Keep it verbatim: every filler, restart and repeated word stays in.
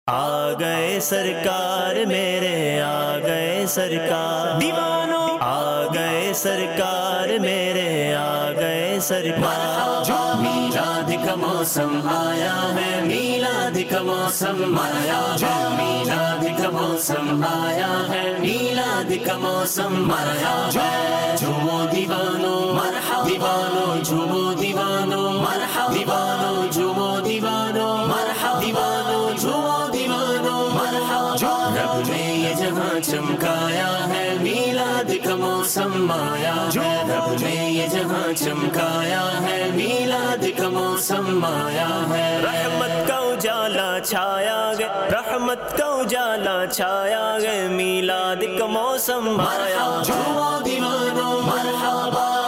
आ गए सरकार मेरे, आ गए सरकार दीवानों, आ गए सरकार मेरे, आ गए सरकार। जो मीलाद का मौसम आया है, मीलाद का मौसम आया है, मीलाद का मौसम आया है, मीलाद का मौसम आया है। झूमो दीवानों मरहबा, दीवानों झूमो दीवानों मरहबा, दीवानों झूमो दीवानों मरहबा, दीवानों झूमो दीवानों मरहबा। रब ने ये जहां चमकाया है, मीलाद का मौसम आया है। रब ने ये जहां चमकाया है, मीलाद का मौसम आया है। रहमत का उजाला छाया गया, रहमत का उजाला छाया गया, मीलाद का मौसम आया। झूमो दीवानों मरहबा।